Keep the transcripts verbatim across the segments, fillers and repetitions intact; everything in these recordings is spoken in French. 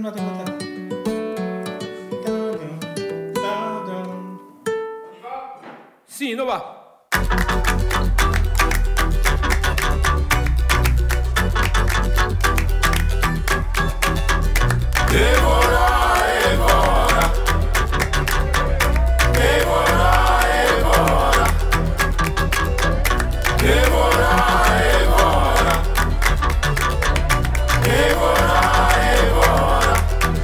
no tengo tanto. Sì, no va. Evora, Evora, Evora, Evora, Evora, Evora, Evora, Evora.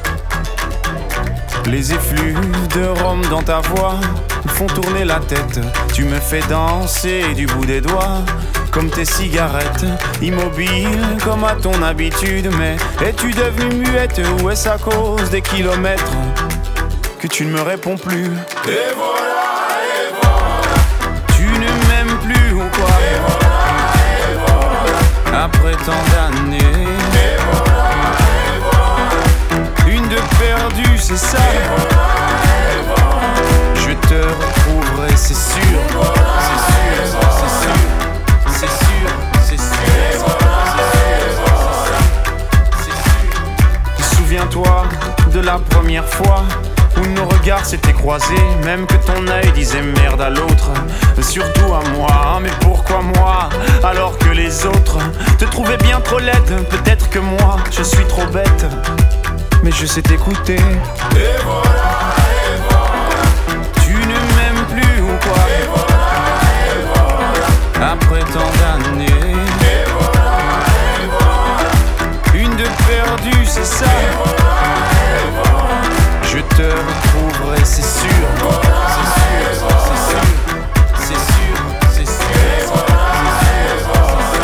Les effluves de rhum dans ta voix font tourner la tête. Tu me fais danser du bout des doigts, comme tes cigarettes, immobile comme à ton habitude. Mais es-tu devenue muette ou est-ce à cause des kilomètres que tu ne me réponds plus? Et voilà, et voilà. Tu ne m'aimes plus ou quoi? Et voilà, et voilà. Après tant d'années, et voilà, et voilà. Une de perdue, c'est ça. Et voilà, et voilà. Je te retrouverai, c'est sûr. Et voilà, c'est sûr, c'est sûr. C'est sûr, c'est sûr, et voilà, et voilà. c'est sûr. Souviens-toi de la première fois où nos regards s'étaient croisés, même que ton œil disait merde à l'autre, surtout à moi. Mais pourquoi moi, alors que les autres te trouvaient bien trop laide? Peut-être que moi, je suis trop bête, mais je sais t'écouter. Et voilà, et voilà. Tu ne m'aimes plus ou quoi? Et voilà, et voilà. Après tant d'années, et voilà, et voilà. Une de perdue, c'est ça. Et voilà, et voilà. Je te retrouverai, c'est sûr. Voilà, c'est sûr, c'est sûr. C'est sûr, c'est sûr. Et voilà, et voilà.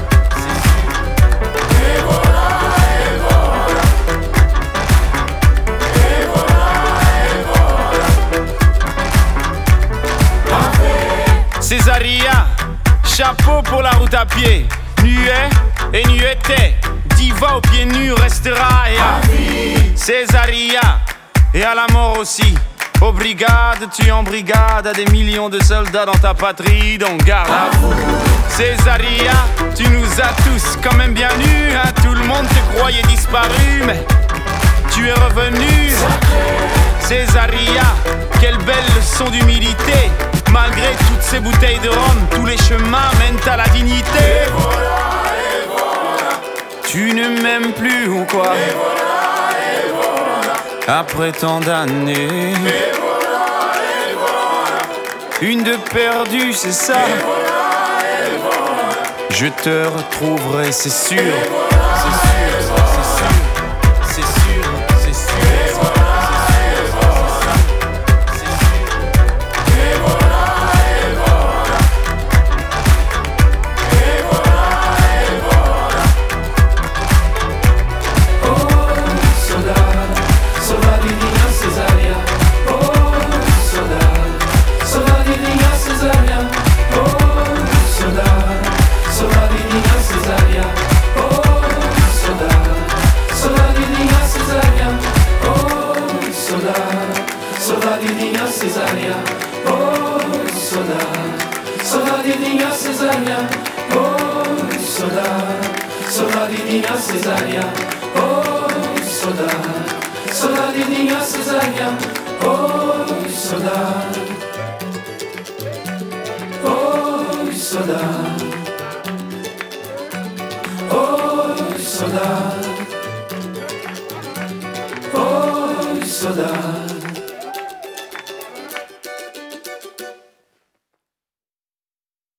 Et voilà, et voilà. Et voilà, et voilà. Césaria, chapeau pour la route à pied. Nuet et nueté, diva aux pieds nus restera. Et à Césaria, et à la mort aussi. Aux brigades, tu en brigade à des millions de soldats dans ta patrie, donc garde à vous. Césaria, tu nous as tous quand même bien nus, hein. Tout le monde te croyait disparu, mais tu es revenu. Césaria, quelle belle leçon d'humilité. Malgré toutes ces bouteilles de rhum, tous les chemins mènent à la dignité. Et voilà, et voilà. Tu ne m'aimes plus ou quoi? Et voilà, et voilà. Après tant d'années, Et voilà, et voilà. une de perdue, c'est ça. Et voilà, et voilà. Je te retrouverai, c'est sûr. Et voilà, C'est sûr, c'est sûr. C'est sûr, c'est sûr. et voilà, et voilà. Et voilà, et voilà. Et voilà, et voilà. Oh, soldado, soldadinha Cesaria. Oh, soldado, soldadinha Cesaria. Oh, soldado, soldadinha Cesaria. Oh, soldado, soldadinha Cesaria. Oh, soldado, soldadinha Cesaria. Oh, soldado, soldadinha Cesaria. Oh, soldado, soldadinha Cesaria. Oh, soldado, soldadinha Cesaria. Oh, soldado, oh, soldado, oh, soldado, oh, soldado.